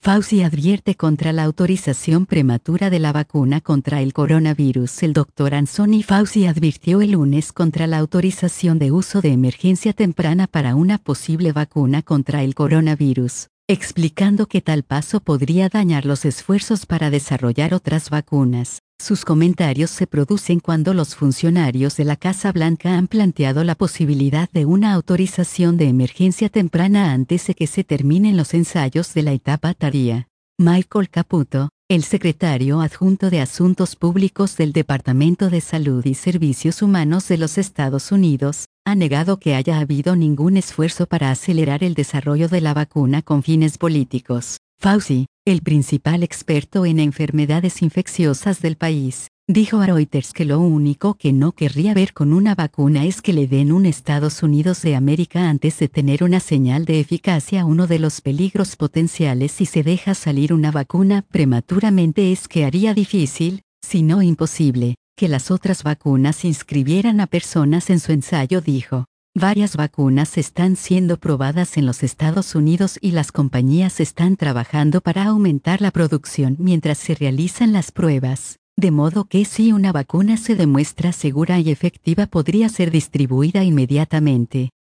Fauci advierte contra la autorización prematura de la vacuna contra el coronavirus. El Dr. Anthony Fauci advirtió el lunes contra la autorización de uso de emergencia temprana para una posible vacuna contra el coronavirus, explicando que tal paso podría dañar los esfuerzos para desarrollar otras vacunas. Sus comentarios se producen cuando los funcionarios de la Casa Blanca han planteado la posibilidad de una autorización de emergencia temprana antes de que se terminen los ensayos de la etapa tardía. Michael Caputo, el secretario adjunto de Asuntos Públicos del Departamento de Salud y Servicios Humanos de los Estados Unidos, ha negado que haya habido ningún esfuerzo para acelerar el desarrollo de la vacuna con fines políticos. Fauci, el principal experto en enfermedades infecciosas del país, dijo a Reuters que lo único que no querría ver con una vacuna es que le den un Estados Unidos de América antes de tener una señal de eficacia. Uno de los peligros potenciales si se deja salir una vacuna prematuramente es que haría difícil, si no imposible, que las otras vacunas inscribieran a personas en su ensayo, dijo. Varias vacunas están siendo probadas en los Estados Unidos y las compañías están trabajando para aumentar la producción mientras se realizan las pruebas, de modo que si una vacuna se demuestra segura y efectiva podría ser distribuida inmediatamente.